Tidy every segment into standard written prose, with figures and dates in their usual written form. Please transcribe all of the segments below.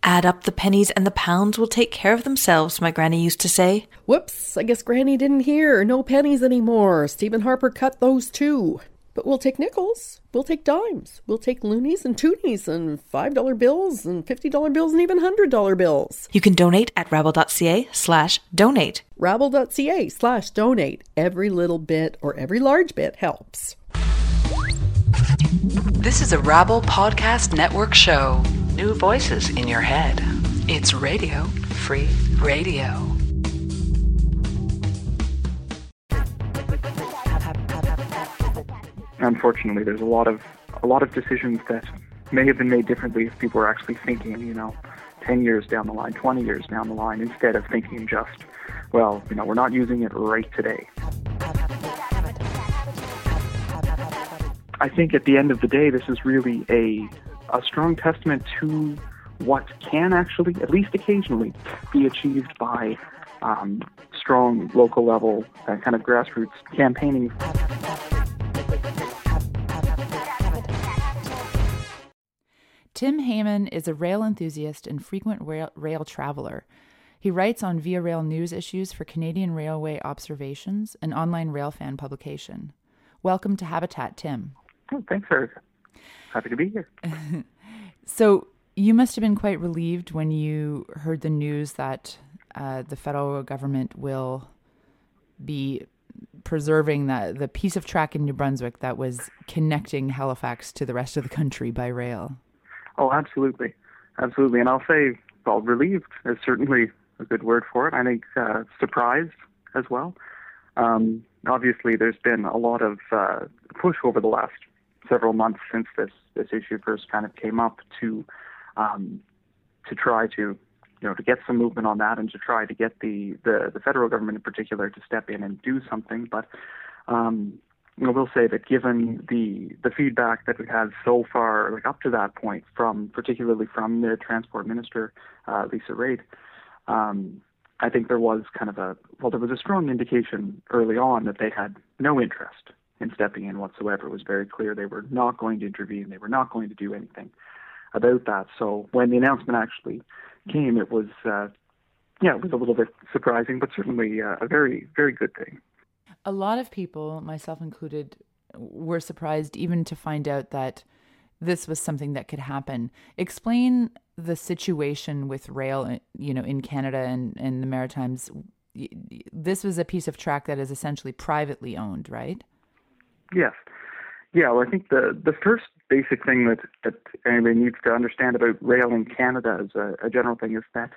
Add up the pennies and the pounds will take care of themselves, my granny used to say. Whoops, I guess Granny didn't hear. No pennies anymore. Stephen Harper cut those too. But we'll take nickels, we'll take dimes, we'll take loonies and toonies and $5 bills and $50 bills and even $100 bills. You can donate at rabble.ca/donate. Rabble.ca/donate. Every little bit or every large bit helps. This is a Rabble Podcast Network show. New voices in your head. It's Radio Free Radio. Unfortunately, there's a lot of decisions that may have been made differently if people were actually thinking, 10 years down the line, 20 years down the line, instead of thinking just, we're not using it right today. I think at the end of the day, this is really a strong testament to what can actually, at least occasionally, be achieved by strong local level kind of grassroots campaigning. Tim Heyman is a rail enthusiast and frequent rail traveler. He writes on Via Rail news issues for Canadian Railway Observations, an online railfan publication. Welcome to Habitat, Tim. Oh, thanks, Erica. Happy to be here. So you must have been quite relieved when you heard the news that the federal government will be preserving the piece of track in New Brunswick that was connecting Halifax to the rest of the country by rail. Oh, absolutely. Absolutely. And I'll say, relieved is certainly a good word for it. I think surprised as well. Obviously, there's been a lot of push over the last several months since this issue first kind of came up to try to get some movement on that and to try to get the federal government in particular to step in and do something. But I will say that given the feedback that we've had so far, up to that point, particularly from the Transport Minister, Lisa Raitt, I think there was there was a strong indication early on that they had no interest in stepping in whatsoever. It was very clear they were not going to intervene. They were not going to do anything about that. So when the announcement actually came, it was, it was a little bit surprising, but certainly a very, very good thing. A lot of people, myself included, were surprised even to find out that this was something that could happen. Explain the situation with rail, in Canada and the Maritimes. This was a piece of track that is essentially privately owned, right? Yes. Yeah, well, I think the first basic thing that anybody needs to understand about rail in Canada as a general thing is that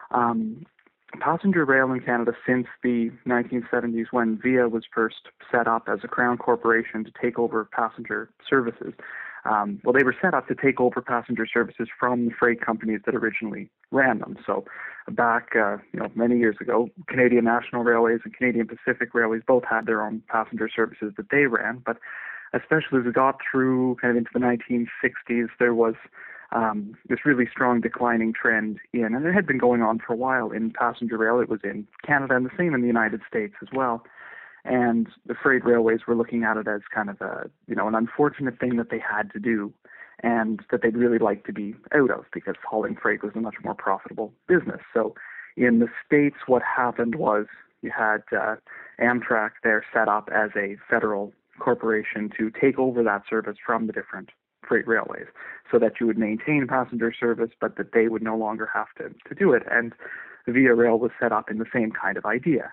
passenger rail in Canada since the 1970s, when VIA was first set up as a Crown corporation to take over passenger services, they were set up to take over passenger services from the freight companies that originally ran them. So back, many years ago, Canadian National Railways and Canadian Pacific Railways both had their own passenger services that they ran. But especially as we got through kind of into the 1960s, there was this really strong declining trend and it had been going on for a while in passenger rail. It was in Canada and the same in the United States as well. And the freight railways were looking at it as kind of an unfortunate thing that they had to do and that they'd really like to be out of because hauling freight was a much more profitable business. So in the States, what happened was you had Amtrak there set up as a federal corporation to take over that service from the different freight railways so that you would maintain passenger service, but that they would no longer have to do it. And Via Rail was set up in the same kind of idea.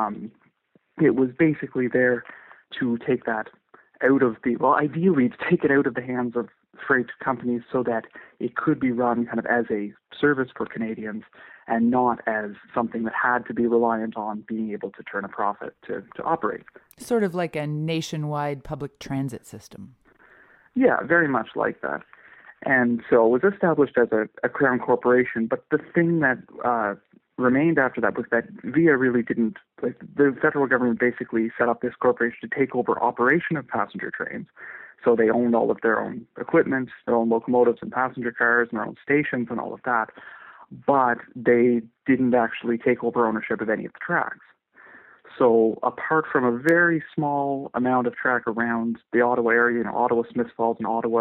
It was basically there to take that out of ideally to take it out of the hands of freight companies so that it could be run kind of as a service for Canadians and not as something that had to be reliant on being able to turn a profit to operate. Sort of like a nationwide public transit system. Yeah, very much like that. And so it was established as a Crown corporation, but the thing that remained after that was that VIA really didn't, the federal government basically set up this corporation to take over operation of passenger trains. So they owned all of their own equipment, their own locomotives and passenger cars and their own stations and all of that. But they didn't actually take over ownership of any of the tracks. So apart from a very small amount of track around the Ottawa area, Ottawa, Smiths Falls, and Ottawa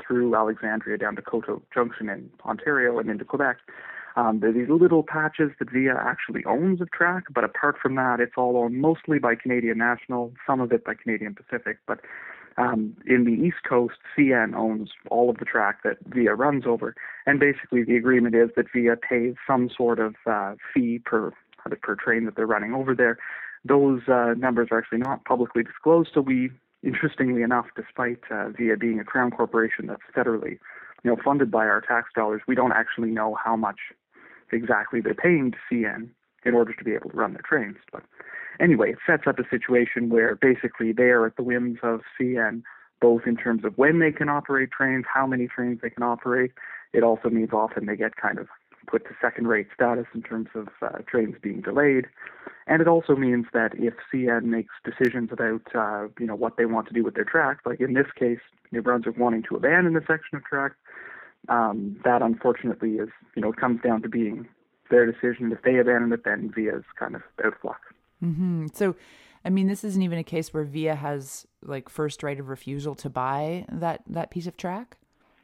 through Alexandria down to Coteau Junction in Ontario and into Quebec. There are these little patches that VIA actually owns of track, but apart from that, it's all owned mostly by Canadian National, some of it by Canadian Pacific. But in the East Coast, CN owns all of the track that VIA runs over. And basically the agreement is that VIA pays some sort of fee per train that they're running over there. Those numbers are actually not publicly disclosed, so we, interestingly enough, despite VIA being a Crown corporation that's federally funded by our tax dollars, we don't actually know how much exactly they're paying to CN in order to be able to run their trains. But anyway, it sets up a situation where basically they are at the whims of CN, both in terms of when they can operate trains, how many trains they can operate. It also means often they get kind of put to second-rate status in terms of trains being delayed. And it also means that if CN makes decisions about, what they want to do with their track, like in this case, New Brunswick wanting to abandon a section of track, that unfortunately is, it comes down to being their decision. If they abandon it, then VIA is kind of out of luck. Mm-hmm. So, I mean, this isn't even a case where VIA has like first right of refusal to buy that piece of track?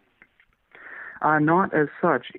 Not as such.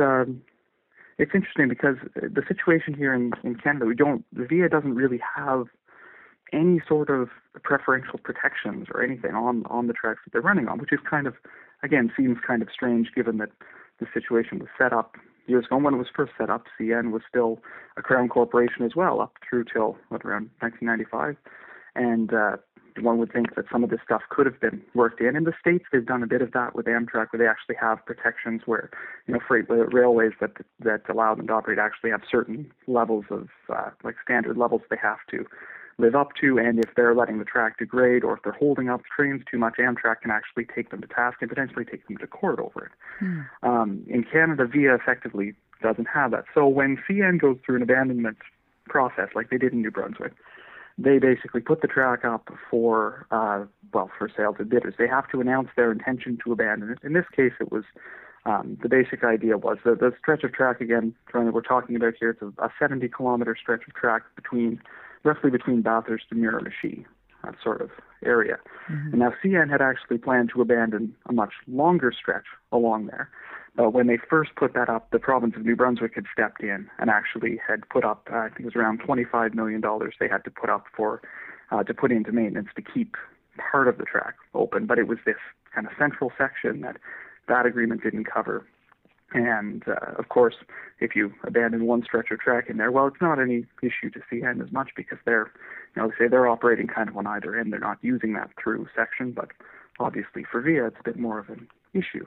It's interesting because the situation here in Canada, the VIA doesn't really have any sort of preferential protections or anything on the tracks that they're running on, which is kind of, again, seems kind of strange given that the situation was set up years ago. When it was first set up, CN was still a Crown corporation as well, up through till around 1995. And one would think that some of this stuff could have been worked in. In the States, they've done a bit of that with Amtrak, where they actually have protections where, freight railways that allow them to operate actually have certain levels of, standard levels they have to live up to. And if they're letting the track degrade or if they're holding up trains too much, Amtrak can actually take them to task and potentially take them to court over it. In Canada, VIA effectively doesn't have that. So when CN goes through an abandonment process like they did in New Brunswick, they basically put the track up for sale to bidders. They have to announce their intention to abandon it. In this case, it was the basic idea was the stretch of track, again, we're talking about here, it's a 70-kilometer stretch of track roughly between Bathurst and Miramichi, that sort of area. Mm-hmm. And now CN had actually planned to abandon a much longer stretch along there. But when they first put that up, the province of New Brunswick had stepped in and actually had put up, I think it was around $25 million they had to put up to put into maintenance to keep part of the track open. But it was this kind of central section that agreement didn't cover. And, of course, if you abandon one stretch of track in there, well, it's not any issue to CN as much because they say they're operating kind of on either end. They're not using that through section, but obviously for VIA, it's a bit more of an issue.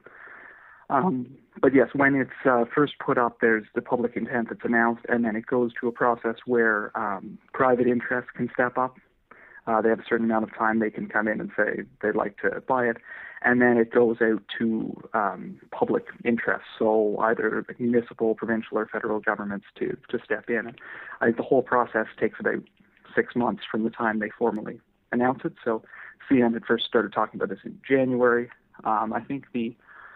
But yes, when it's first put up, there's the public intent that's announced, and then it goes to a process where private interests can step up. They have a certain amount of time they can come in and say they'd like to buy it, and then it goes out to public interest, so either municipal, provincial, or federal governments to step in. And I think the whole process takes about 6 months from the time they formally announce it. So CN had first started talking about this in January. I think the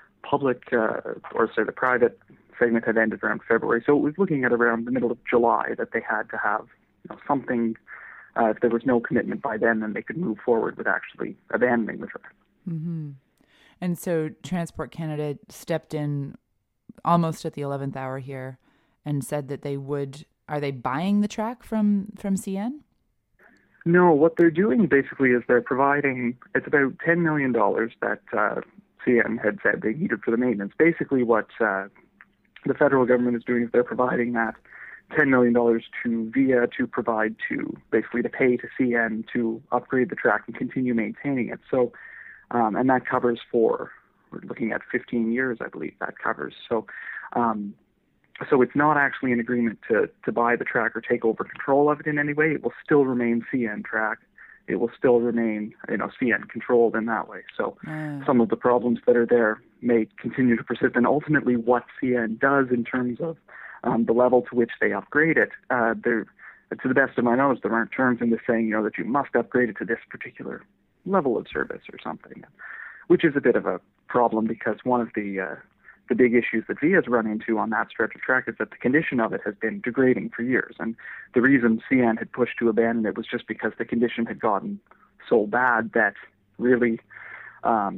the private segment had ended around February. So it was looking at around the middle of July that they had to have something. If there was no commitment by then they could move forward with actually abandoning the track. Mm-hmm. And so Transport Canada stepped in almost at the 11th hour here and said that they would. Are they buying the track from CN? No, what they're doing basically is they're providing, it's about $10 million that CN had said they needed for the maintenance. Basically what the federal government is doing is they're providing that $10 million to VIA to provide to pay to CN to upgrade the track and continue maintaining it. So, and that covers we're looking at 15 years, I believe that covers. So, so it's not actually an agreement to buy the track or take over control of it in any way. It will still remain CN track. It will still remain, CN controlled in that way. So some of the problems that are there may continue to persist. And ultimately what CN does in terms of the level to which they upgrade it, to the best of my knowledge, there aren't terms in this saying, that you must upgrade it to this particular level of service or something, which is a bit of a problem because one of the big issues that VIA has run into on that stretch of track is that the condition of it has been degrading for years. And the reason CN had pushed to abandon it was just because the condition had gotten so bad that really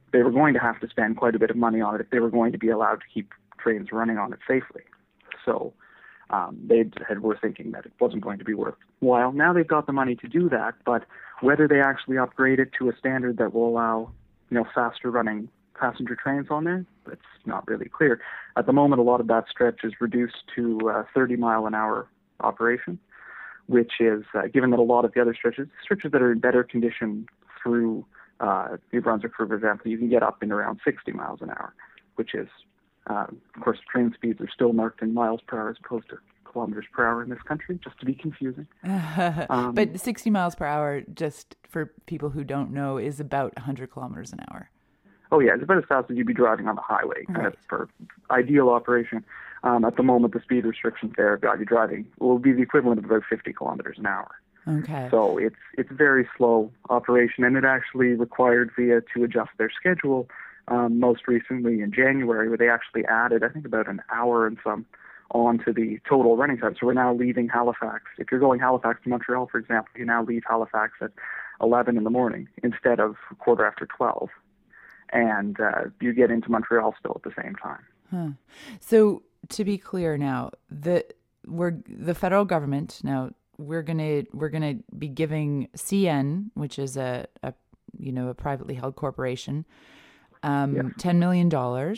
they were going to have to spend quite a bit of money on it if they were going to be allowed to keep trains running on it safely. So were thinking that it wasn't going to be worthwhile. Now they've got the money to do that, but whether they actually upgrade it to a standard that will allow, faster running passenger trains on there, it's not really clear. At the moment, a lot of that stretch is reduced to 30 mile an hour operation, which is, given that a lot of the other stretches that are in better condition through New Brunswick, for example, you can get up in around 60 miles an hour, which is, of course, train speeds are still marked in miles per hour as opposed to kilometers per hour in this country, just to be confusing. But 60 miles per hour, just for people who don't know, is about 100 kilometers an hour. Oh, yeah, it's about as fast as you'd be driving on the highway, kind of for ideal operation. At the moment, the speed restrictions there have got you driving will be the equivalent of about 50 kilometers an hour. Okay. So it's very slow operation, and it actually required VIA to adjust their schedule most recently in January, where they actually added, I think, about an hour and some onto the total running time. So we're now leaving Halifax. If you're going Halifax to Montreal, for example, you now leave Halifax at 11 in the morning instead of 12:15. And you get into Montreal still at the same time. Huh. So to be clear now, the federal government now we're gonna be giving CN, which is a privately held corporation, $10 million,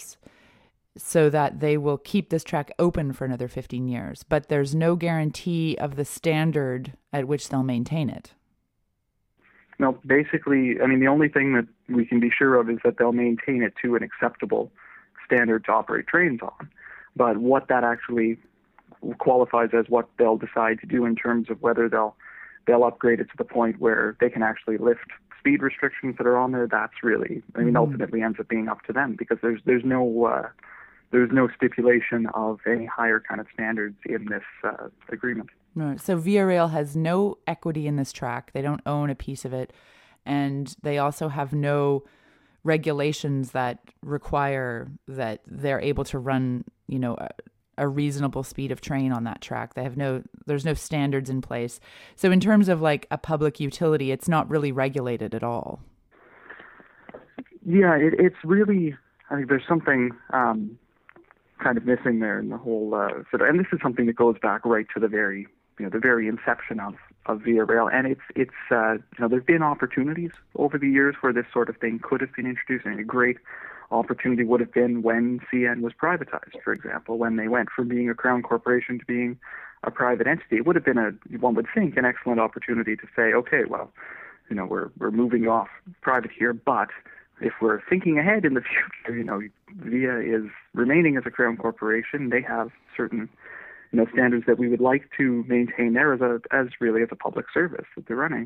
so that they will keep this track open for another 15 years. But there's no guarantee of the standard at which they'll maintain it. No, basically, the only thing that we can be sure of is that they'll maintain it to an acceptable standard to operate trains on. But what that actually qualifies as what they'll decide to do in terms of whether they'll upgrade it to the point where they can actually lift speed restrictions that are on there, that's really, ultimately ends up being up to them, because there's no stipulation of any higher kind of standards in this agreement. Right. So Via Rail has no equity in this track. They don't own a piece of it. And they also have no regulations that require that they're able to run, a reasonable speed of train on that track. There's no standards in place. So in terms of like a public utility, it's not really regulated at all. Yeah, it's really, I think there's something kind of missing there in the whole, and this is something that goes back right to the very inception of Via Rail. And it's there's been opportunities over the years where this sort of thing could have been introduced, and a great opportunity would have been when CN was privatized, for example, when they went from being a crown corporation to being a private entity. It would have been one would think, an excellent opportunity to say, okay, well, we're moving off private here, but if we're thinking ahead in the future, Via is remaining as a crown corporation. They have certain standards that we would like to maintain there as a public service that they're running.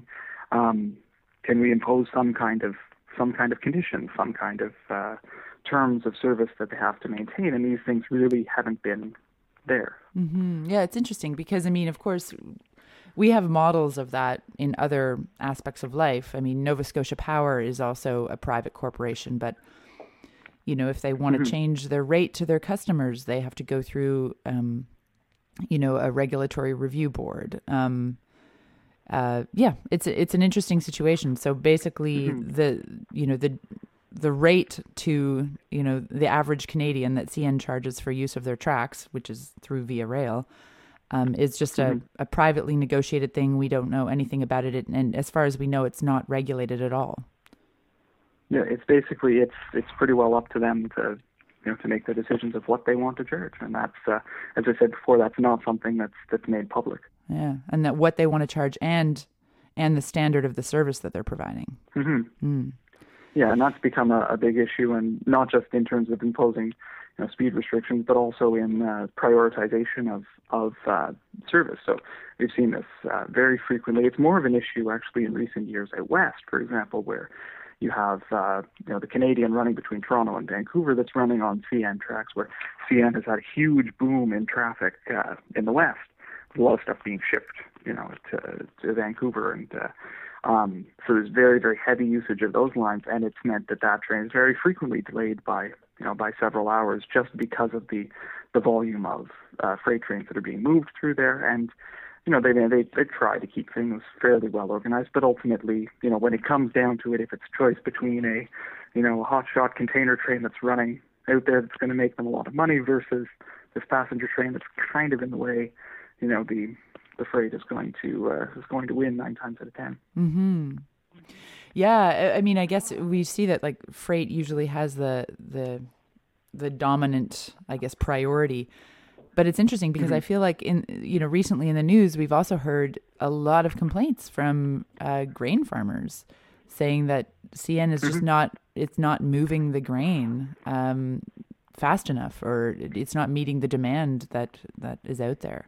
Can we impose some kind of conditions, some kind of terms of service that they have to maintain? And these things really haven't been there. Mm-hmm. Yeah, it's interesting because, of course, we have models of that in other aspects of life. Nova Scotia Power is also a private corporation, but, if they want to change their rate to their customers, they have to go through a regulatory review board. It's an interesting situation. So basically the rate to, the average Canadian that CN charges for use of their tracks, which is through Via Rail, is just a privately negotiated thing. We don't know anything about it. And as far as we know, it's not regulated at all. Yeah, it's basically, it's pretty well up to them to make the decisions of what they want to charge. And that's, as I said before, that's not something that's made public. Yeah, and that what they want to charge and the standard of the service that they're providing. Mm-hmm. Mm. Yeah, and that's become a big issue, and not just in terms of imposing speed restrictions, but also in prioritization of service. So we've seen this very frequently. It's more of an issue actually in recent years out west, for example, where you have the Canadian running between Toronto and Vancouver that's running on CN tracks, where CN has had a huge boom in traffic in the west. There's a lot of stuff being shipped, to Vancouver, and so there's very, very heavy usage of those lines, and it's meant that train is very frequently delayed by several hours just because of the volume of freight trains that are being moved through there. And they try to keep things fairly well organized, but ultimately, when it comes down to it, if it's a choice between a hotshot container train that's running out there that's going to make them a lot of money versus this passenger train that's kind of in the way, the freight is going to win 9 times out of 10. Mm-hmm. Yeah, I mean, I guess we see that like freight usually has the dominant, I guess, priority. But it's interesting because I feel like recently in the news, we've also heard a lot of complaints from grain farmers saying that CN is just not moving the grain fast enough, or it's not meeting the demand that is out there.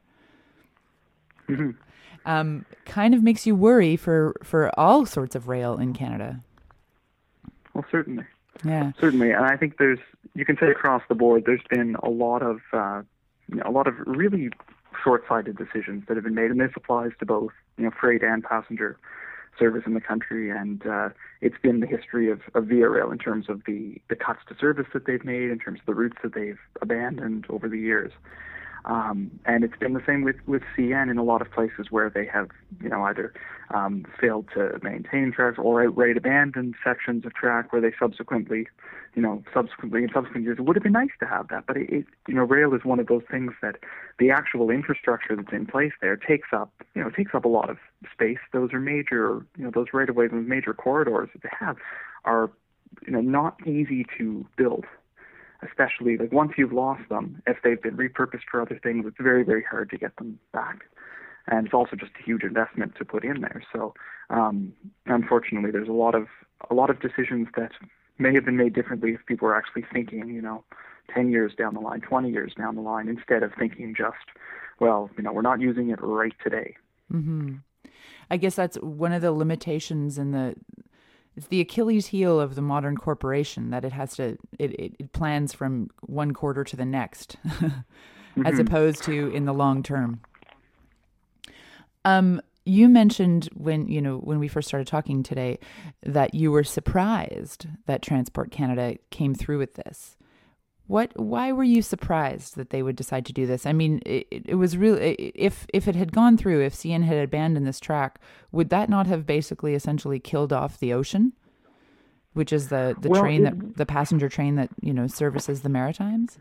Mm-hmm. Kind of makes you worry for all sorts of rail in Canada. Well, certainly. Yeah. Certainly. And I think you can say across the board, there's been a lot of really short-sighted decisions that have been made, and this applies to both, freight and passenger service in the country. And it's been the history of Via Rail in terms of the cuts to service that they've made, in terms of the routes that they've abandoned over the years. And it's been the same with CN in a lot of places where they have, either failed to maintain tracks or outright abandoned sections of track where they subsequently in subsequent years, it would have been nice to have that. But rail is one of those things that the actual infrastructure that's in place there takes up a lot of space. Those are major, those right-of-ways and major corridors that they have are, not easy to build. Especially like once you've lost them, if they've been repurposed for other things, it's very, very hard to get them back. And it's also just a huge investment to put in there. So unfortunately, there's a lot of decisions that may have been made differently if people were actually thinking, 10 years down the line, 20 years down the line, instead of thinking just, well, we're not using it right today. Mm-hmm. I guess that's one of the limitations in it's the Achilles heel of the modern corporation, that it has to, it plans from one quarter to the next, as opposed to in the long term. You mentioned when we first started talking today that you were surprised that Transport Canada came through with this. Why were you surprised that they would decide to do this? I mean, it was really, if it had gone through, if CN had abandoned this track, would that not have basically essentially killed off the Ocean, which is the passenger train that services the Maritimes?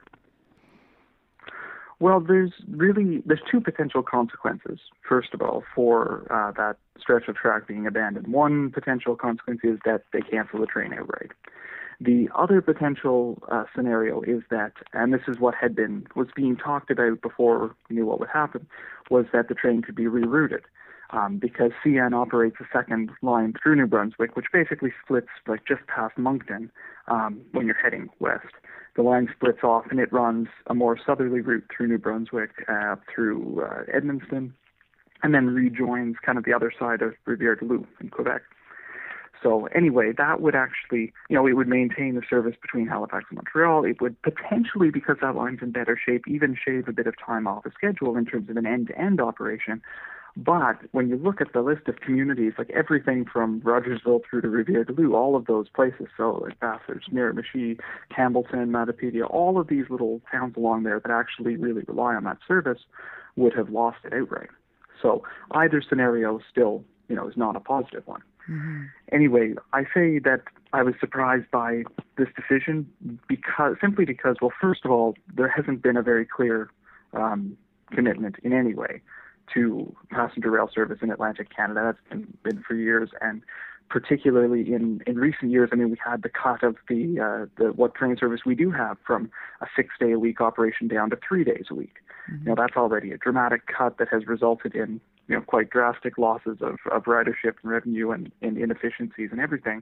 Well, there's 2 potential consequences. First of all, for that stretch of track being abandoned, one potential consequence is that they cancel the train outright. The other potential scenario is that, and this is what was being talked about before we knew what would happen, was that the train could be rerouted. Because CN operates a second line through New Brunswick, which basically splits like just past Moncton when you're heading west. The line splits off and it runs a more southerly route through New Brunswick, through Edmundston, and then rejoins kind of the other side of Rivière-du-Loup in Quebec. So anyway, that would actually, it would maintain the service between Halifax and Montreal. It would potentially, because that line's in better shape, even shave a bit of time off the schedule in terms of an end-to-end operation. But when you look at the list of communities, like everything from Rogersville through to Rivière-du-Loup, all of those places, so like Bathurst, Miramichi, Campbellton, Matapedia, all of these little towns along there that actually really rely on that service would have lost it outright. So either scenario still, is not a positive one. Mm-hmm. Anyway, I say that I was surprised by this decision simply because, well, first of all, there hasn't been a very clear commitment in any way to passenger rail service in Atlantic Canada. That's been for years, and particularly in recent years. I mean, we had the cut of the what train service we do have from a 6-day-a-week operation down to 3 days a week. Mm-hmm. That's already a dramatic cut that has resulted in quite drastic losses of ridership and revenue and inefficiencies and everything.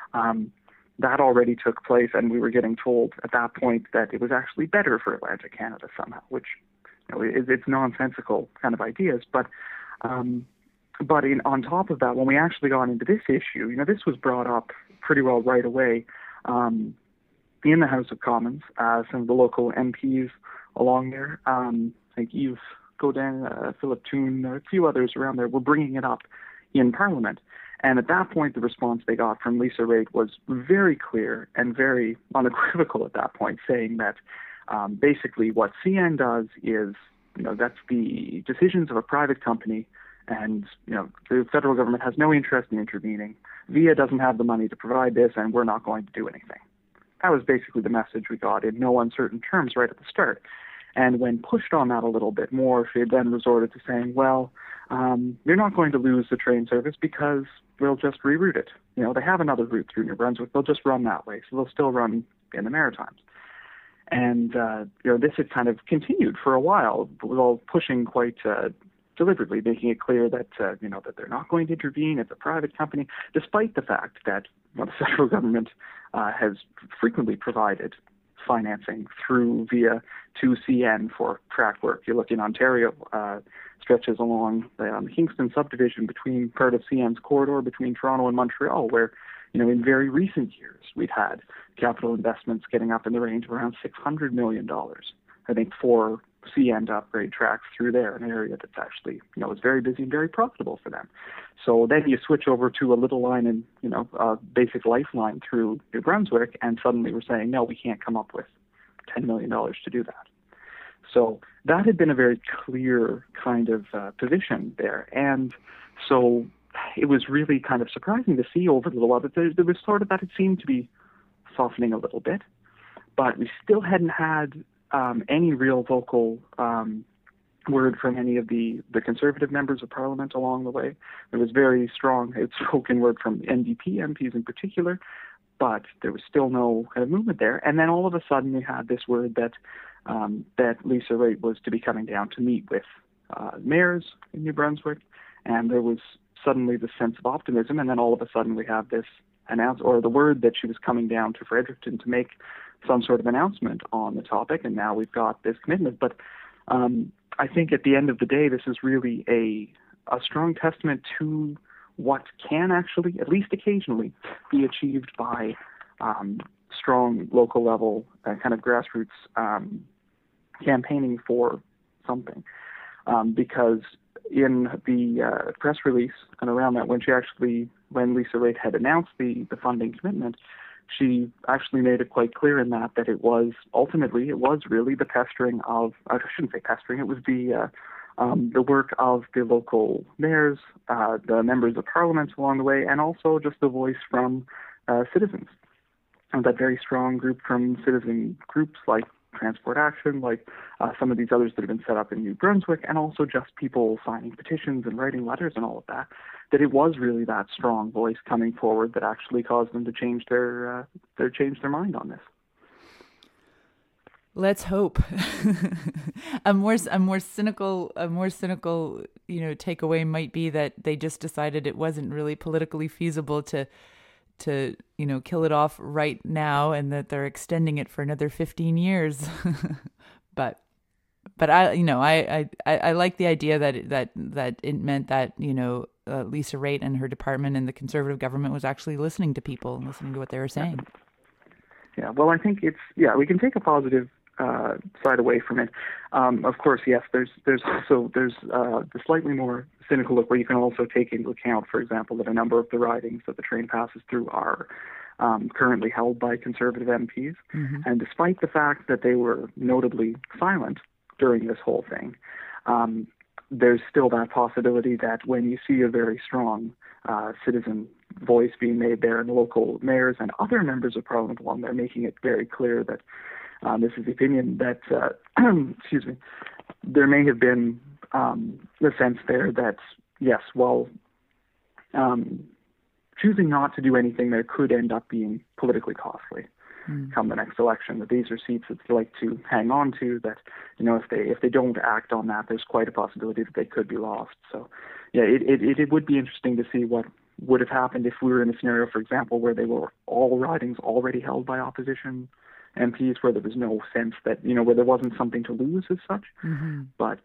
That already took place, and we were getting told at that point that it was actually better for Atlantic Canada somehow, which it's nonsensical kind of ideas. But on top of that, when we actually got into this issue, this was brought up pretty well right away in the House of Commons. Some of the local MPs along there, like Yves Godin, Philip Toon, a few others around there, were bringing it up in Parliament. And at that point, the response they got from Lisa Raitt was very clear and very unequivocal at that point, saying that basically what CN does is that's the decisions of a private company, and the federal government has no interest in intervening. VIA doesn't have the money to provide this, and we're not going to do anything. That was basically the message we got in no uncertain terms right at the start. And when pushed on that a little bit more, she then resorted to saying, well, you're not going to lose the train service because we'll just reroute it. They have another route through New Brunswick. They'll just run that way. So they'll still run in the Maritimes. And, this had kind of continued for a while, while pushing quite deliberately, making it clear that, that they're not going to intervene. It's a private company, despite the fact that the federal government has frequently provided financing through VIA to CN for track work. You look in Ontario, stretches along the Kingston subdivision between part of CN's corridor between Toronto and Montreal, where, in very recent years, we've had capital investments getting up in the range of around $600 million, I think, for CN to upgrade tracks through there, an area that's actually, is very busy and very profitable for them. So then you switch over to a little line and, a basic lifeline through New Brunswick, and suddenly we're saying, no, we can't come up with $10 million to do that. So that had been a very clear kind of position there. And so it was really kind of surprising to see over the while that there was sort of that it seemed to be softening a little bit, but we still hadn't had any real vocal word from any of the Conservative members of Parliament along the way. There was very strong outspoken word from NDP MPs in particular, but there was still no kind of movement there. And then all of a sudden we had this word that Lisa Raitt was to be coming down to meet with mayors in New Brunswick, and there was suddenly this sense of optimism, and then all of a sudden we have this the word that she was coming down to Fredericton to make some sort of announcement on the topic, and now we've got this commitment. But I think at the end of the day, this is really a strong testament to what can actually, at least occasionally, be achieved by strong local level kind of grassroots campaigning for something. Because in the press release and around that, when Lisa Raitt had announced the funding commitment, she actually made it quite clear in that it was really the pestering of, I shouldn't say pestering, it was the work of the local mayors, the members of Parliament along the way, and also just the voice from citizens. And that very strong group from citizen groups like Transport Action, like some of these others that have been set up in New Brunswick, and also just people signing petitions and writing letters and all of that, that it was really that strong voice coming forward that actually caused them to change their mind on this. Let's hope. a more cynical takeaway might be that they just decided it wasn't really politically feasible to kill it off right now, and that they're extending it for another 15 years. but I like the idea that it meant that Lisa Raitt and her department and the Conservative government was actually listening to people, listening to what they were saying. Yeah, well, I think we can take a positive side away from it. Of course, yes, there's the slightly more cynical look where you can also take into account, for example, that a number of the ridings that the train passes through are currently held by Conservative MPs. Mm-hmm. And despite the fact that they were notably silent during this whole thing, there's still that possibility that when you see a very strong citizen voice being made there, and local mayors and other members of Parliament along there making it very clear that this is the opinion that, there may have been the sense there that, yes, while choosing not to do anything there could end up being politically costly come the next election, that these are seats that they like to hang on to, that, if they don't act on that, there's quite a possibility that they could be lost. So, yeah, it would be interesting to see what would have happened if we were in a scenario, for example, where they were all ridings already held by opposition MPs, where there was no sense that, where there wasn't something to lose as such. Mm-hmm. But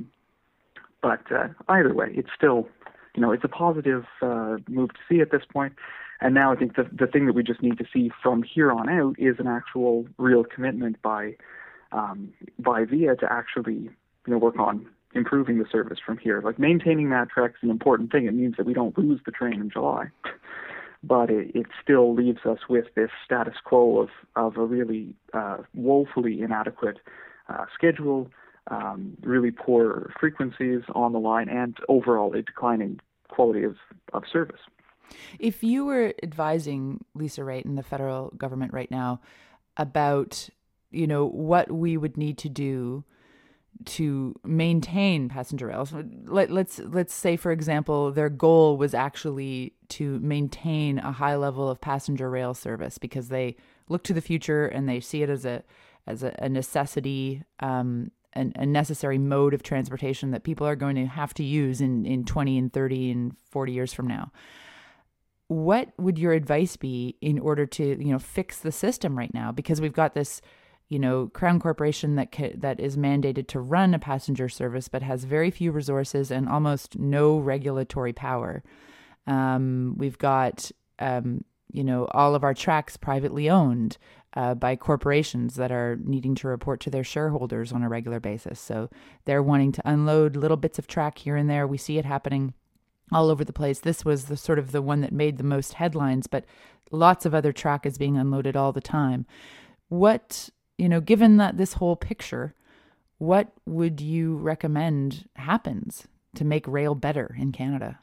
either way, it's still, it's a positive move to see at this point. And now I think the thing that we just need to see from here on out is an actual real commitment by VIA to actually, work on improving the service from here. Like, maintaining that track is an important thing. It means that we don't lose the train in July. But it still leaves us with this status quo of a really woefully inadequate schedule, really poor frequencies on the line, and overall a declining quality of service. If you were advising Lisa Raitt and the federal government right now about, what we would need to do to maintain passenger rail. So let's say, for example, their goal was actually to maintain a high level of passenger rail service because they look to the future and they see it as a necessity, a necessary mode of transportation that people are going to have to use in 20 and 30 and 40 years from now. What would your advice be in order to, fix the system right now? Because we've got this, Crown Corporation that is mandated to run a passenger service, but has very few resources and almost no regulatory power. We've got, all of our tracks privately owned by corporations that are needing to report to their shareholders on a regular basis. So they're wanting to unload little bits of track here and there. We see it happening all over the place. This was the one that made the most headlines, but lots of other track is being unloaded all the time. What, given that this whole picture, what would you recommend happens to make rail better in Canada?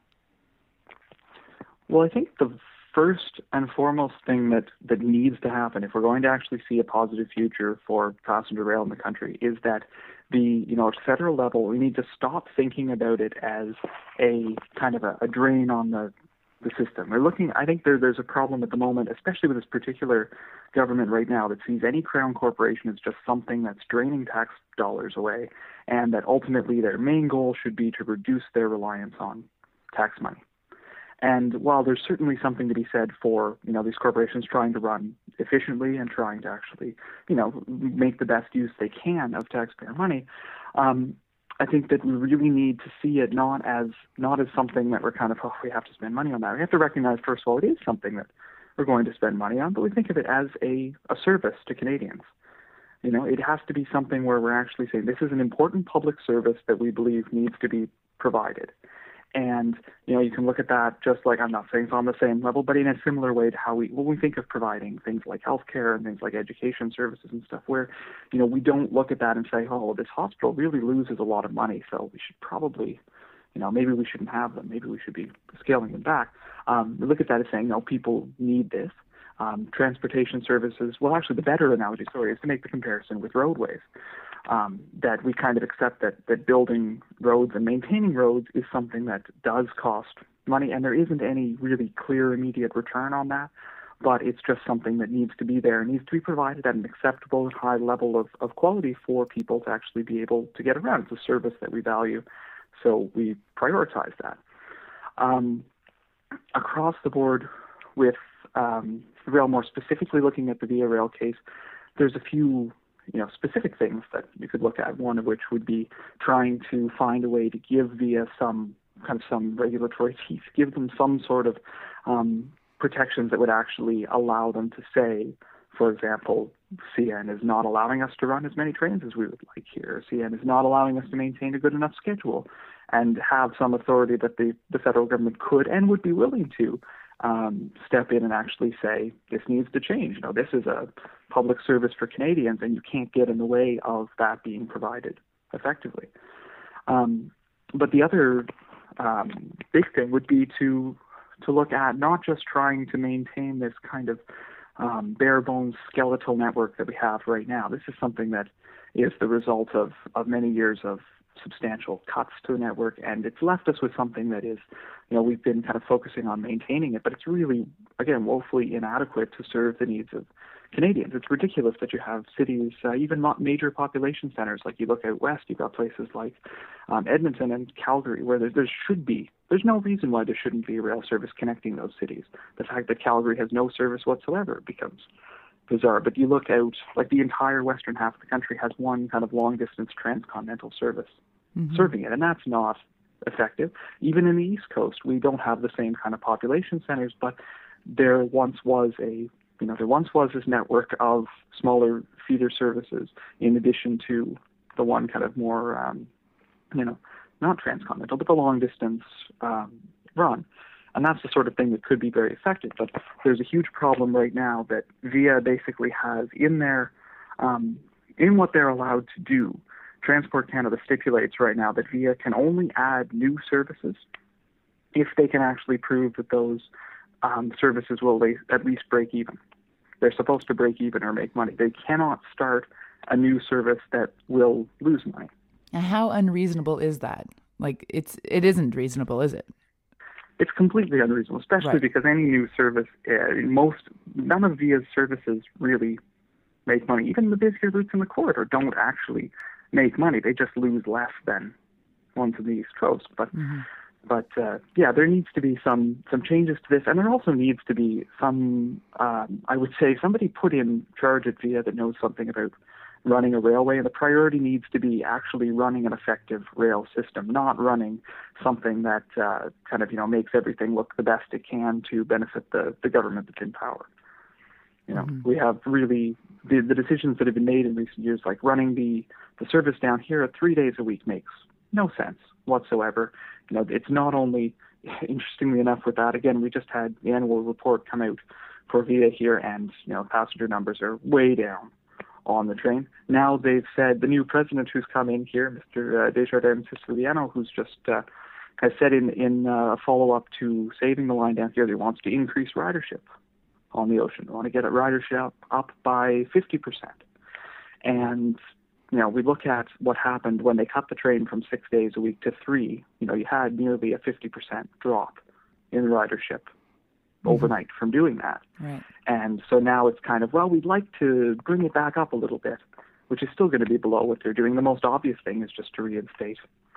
Well, I think the first and foremost thing that needs to happen if we're going to actually see a positive future for passenger rail in the country is that at federal level, we need to stop thinking about it as a kind of a drain on the system. I think there's a problem at the moment, especially with this particular government right now, that sees any Crown Corporation as just something that's draining tax dollars away, and that ultimately their main goal should be to reduce their reliance on tax money. And while there's certainly something to be said for, these corporations trying to run efficiently and trying to actually, make the best use they can of taxpayer money, I think that we really need to see it not as something that we're kind of, we have to spend money on that. We have to recognize, first of all, it is something that we're going to spend money on, but we think of it as a service to Canadians. It has to be something where we're actually saying this is an important public service that we believe needs to be provided. And, you can look at that just like, I'm not saying it's on the same level, but in a similar way to how when we think of providing things like healthcare and things like education services and stuff where, we don't look at that and say, oh, this hospital really loses a lot of money, so we should probably, maybe we shouldn't have them. Maybe we should be scaling them back. We look at that as saying, no, people need this. Transportation services, well, actually the better analogy, is to make the comparison with roadways. That we kind of accept that building roads and maintaining roads is something that does cost money, and there isn't any really clear immediate return on that, but it's just something that needs to be there and needs to be provided at an acceptable and high level of quality for people to actually be able to get around. It's a service that we value, so we prioritize that. Across the board with rail, more specifically looking at the Via Rail case, there's a few specific things that you could look at, one of which would be trying to find a way to give Via some regulatory teeth, give them some sort of protections that would actually allow them to say, for example, CN is not allowing us to run as many trains as we would like here. CN is not allowing us to maintain a good enough schedule, and have some authority that the federal government could and would be willing to step in and actually say, this needs to change. This is a public service for Canadians, and you can't get in the way of that being provided effectively. But the other big thing would be to look at not just trying to maintain this kind of bare bones skeletal network that we have right now. This is something that is the result of many years of substantial cuts to the network, and it's left us with something that is, we've been kind of focusing on maintaining it, but it's really, again, woefully inadequate to serve the needs of Canadians. It's ridiculous that you have cities, even major population centers, like you look out west, you've got places like Edmonton and Calgary, where there's no reason why there shouldn't be a rail service connecting those cities. The fact that Calgary has no service whatsoever becomes bizarre. But you look out, like the entire western half of the country has one kind of long-distance transcontinental service serving it, and that's not effective. Even in the East Coast, we don't have the same kind of population centers, but there once was this network of smaller feeder services in addition to the one kind of more, not transcontinental, but the long-distance run. And that's the sort of thing that could be very effective. But there's a huge problem right now that Via basically has in what they're allowed to do. Transport Canada stipulates right now that VIA can only add new services if they can actually prove that those services will at least break even. They're supposed to break even or make money. They cannot start a new service that will lose money. And how unreasonable is that? Like, it isn't reasonable, is it? It's completely unreasonable, especially because any new service, none of VIA's services really make money. Even the busier routes in the corridor don't actually make money. They just lose less than ones in the East Coast. But there needs to be some changes to this, and there also needs to be some, I would say, somebody put in charge at VIA that knows something about running a railway, and the priority needs to be actually running an effective rail system, not running something that makes everything look the best it can to benefit the government that's in power. We have really the decisions that have been made in recent years, like running the service down here at 3 days a week, makes no sense whatsoever. It's not only, interestingly enough with that, again, we just had the annual report come out for VIA here, and passenger numbers are way down on the train. Now they've said, the new president who's come in here, Mr. Desjardins Siciliano, who's just has said in a follow-up to saving the line down here that he wants to increase ridership on the ocean. They want to get ridership up by 50%. And we look at what happened when they cut the train from 6 days a week to 3. You had nearly a 50% drop in ridership overnight from doing that. Right. And so now it's kind of, we'd like to bring it back up a little bit, which is still going to be below what they're doing. The most obvious thing is just to reinstate,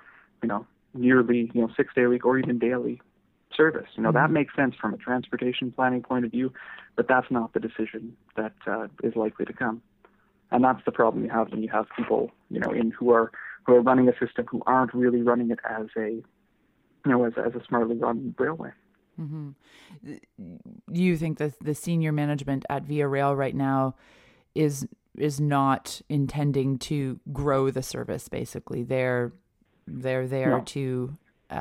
nearly, 6 day a week or even daily service. That makes sense from a transportation planning point of view, but that's not the decision that is likely to come. And that's the problem you have when you have people, who are running a system who aren't really running it as a, as a smartly run railway. Mm-hmm. Do you think that the senior management at Via Rail right now is not intending to grow the service? Basically, they're there to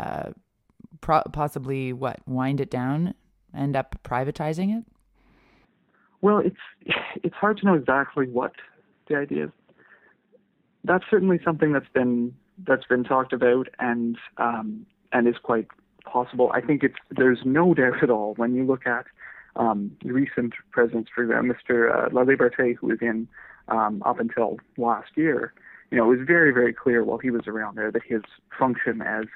possibly wind it down, end up privatizing it? Well, it's hard to know exactly what the idea is. That's certainly something that's been talked about and is quite possible. I think there's no doubt at all when you look at recent presidents, for example, Mr. Laliberte, who was in up until last year. It was very, very clear while he was around there that his function as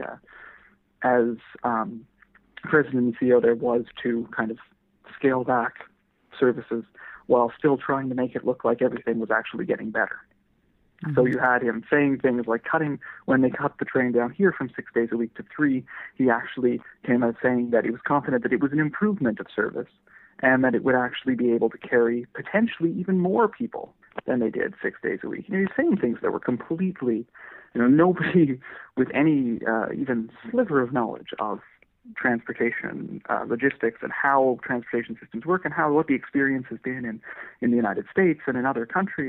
president and CEO there was to kind of scale back services while still trying to make it look like everything was actually getting better. Mm-hmm. So you had him saying things like when they cut the train down here from 6 days a week to 3, he actually came out saying that he was confident that it was an improvement of service and that it would actually be able to carry potentially even more people than they did 6 days a week. He's saying things that were completely, nobody with any even sliver of knowledge of transportation logistics and how transportation systems work and what the experience has been in the United States and in other countries.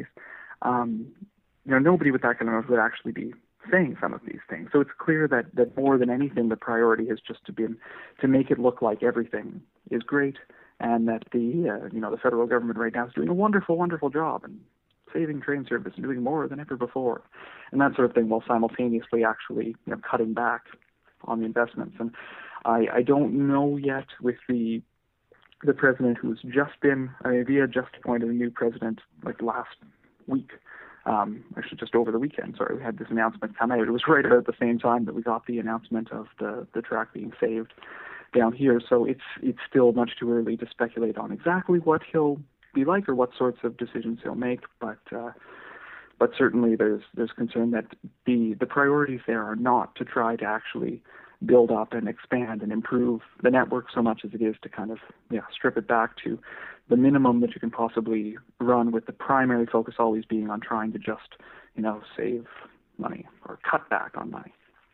Nobody with that kind of knowledge would actually be saying some of these things. So it's clear that more than anything, the priority has just been to make it look like everything is great, and that the federal government right now is doing a wonderful, wonderful job and saving train service and doing more than ever before, and that sort of thing, while simultaneously actually cutting back on the investments. And I don't know yet with the president who's just been, VIA just appointed a new president like last week. Actually just over the weekend, we had this announcement come out. It was right about the same time that we got the announcement of the track being saved down here. So it's still much too early to speculate on exactly what he'll be like or what sorts of decisions he'll make. But certainly there's concern that the priorities there are not to try to actually build up and expand and improve the network so much as it is to kind of strip it back to the minimum that you can possibly run, with the primary focus always being on trying to just save money or cut back on money,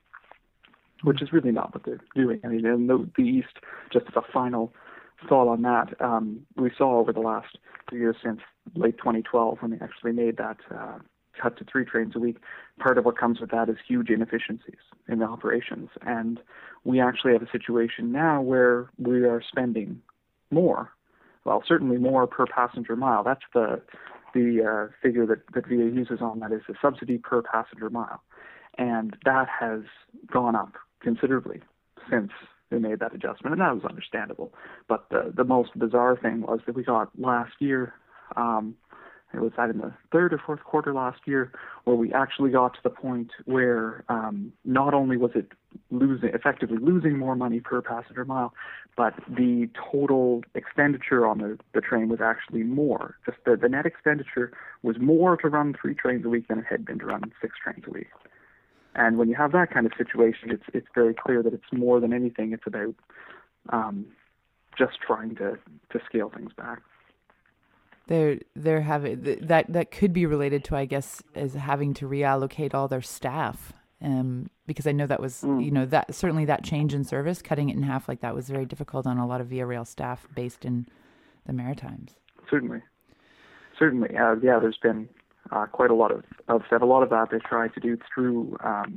which is really not what they're doing. In the East, just as a final thought on that, we saw over the last 2 years since late 2012 when they actually made that cut to 3 trains a week, part of what comes with that is huge inefficiencies in the operations. And we actually have a situation now where we are spending more, certainly more per passenger mile. That's the the figure that VIA uses on that is the subsidy per passenger mile. And that has gone up considerably since they made that adjustment, and that was understandable. But the most bizarre thing was that we got last year, it was that in the third or fourth quarter last year, where we actually got to the point where not only was it effectively losing more money per passenger mile, but the total expenditure on the train was actually more. Just the net expenditure was more to run 3 trains a week than it had been to run 6 trains a week. And when you have that kind of situation, it's very clear that it's more than anything. It's about just trying to scale things back. They're having that could be related to, I guess, as having to reallocate all their staff. Because I know that was that certainly that change in service, cutting it in half like that was very difficult on a lot of Via Rail staff based in the Maritimes. Certainly. Yeah, there's been quite a lot of a lot of that they try to do through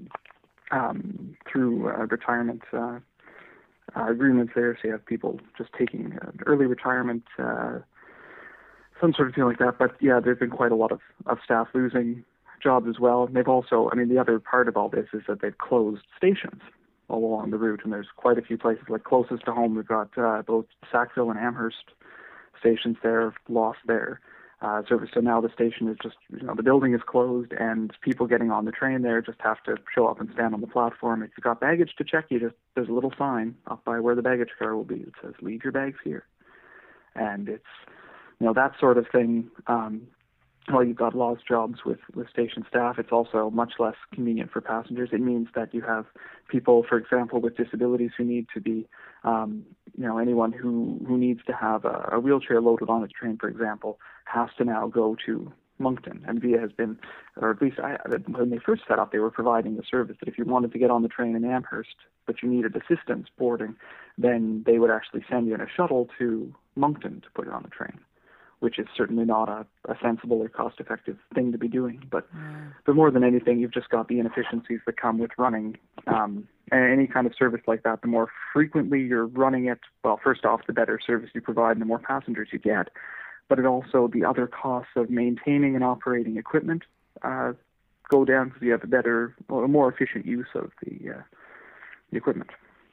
retirement agreements there. So you have people just taking early retirement, some sort of thing like that. But yeah, there's been quite a lot of staff losing jobs as well. And they've also, the other part of all this is that they've closed stations all along the route, and there's quite a few places, like closest to home, we've got both Sackville and Amherst stations there, lost their service. So now the station is just, the building is closed, and people getting on the train there just have to show up and stand on the platform. If you've got baggage to check, there's a little sign up by where the baggage car will be. It says, "Leave your bags here." And it's, that sort of thing. While you've got lost jobs with station staff, it's also much less convenient for passengers. It means that you have people, for example, with disabilities who need to be, anyone who needs to have a wheelchair loaded on its train, for example, has to now go to Moncton. And Via has been, or at least when they first set up, they were providing the service that if you wanted to get on the train in Amherst, but you needed assistance boarding, then they would actually send you in a shuttle to Moncton to put you on the train, which is certainly not a sensible or cost-effective thing to be doing. But more than anything, you've just got the inefficiencies that come with running any kind of service like that. The more frequently you're running it, well, first off, the better service you provide and the more passengers you get. But it also, the other costs of maintaining and operating equipment go down because you have a more efficient use of the equipment.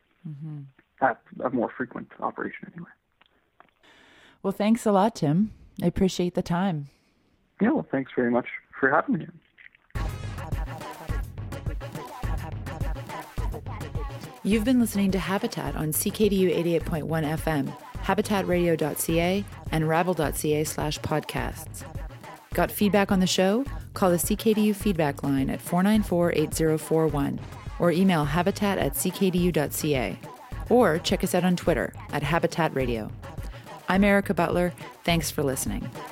A more frequent operation anyway. Well, thanks a lot, Tim. I appreciate the time. Yeah, well, thanks very much for having me. You've been listening to Habitat on CKDU 88.1 FM, habitatradio.ca, and rabble.ca/podcasts. Got feedback on the show? Call the CKDU feedback line at 494-8041 or email habitat@ckdu.ca, or check us out on Twitter at Habitat Radio. I'm Erica Butler. Thanks for listening.